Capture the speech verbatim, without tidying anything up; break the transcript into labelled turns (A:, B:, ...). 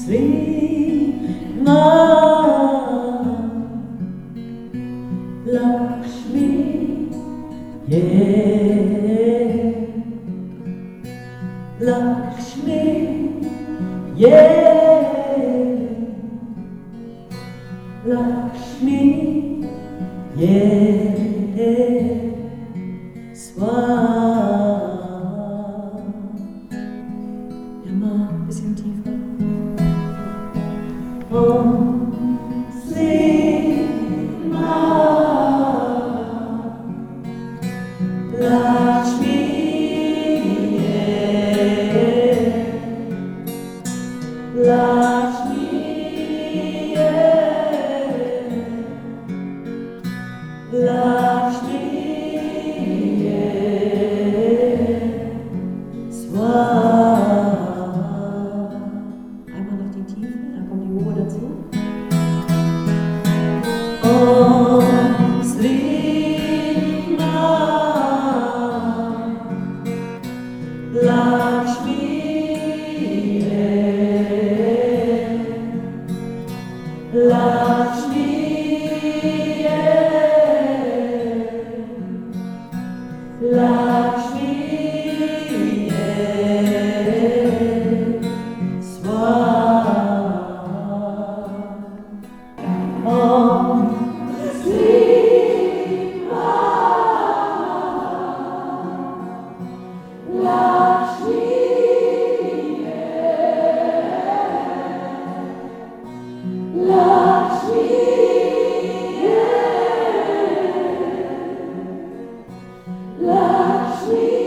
A: Sri Mahalakshmi, yeah, Lakshmi, yeah, Lakshmi, yeah, Swaha. Immer ein bisschen tiefer. Om Sri Mahalakshmi, yeah, Lakshmi, yeah, Lakshmi, yeah, Swaha. Einmal noch die Tiefe, dann kommt die hohe dazu. Om Sri Mahalakshmi, yeah, Lakshmi, yeah, Lakshmi, yeah, Swaha. Om Sri Mahalakshmi, Lakshmi, yeah, Lakshmi.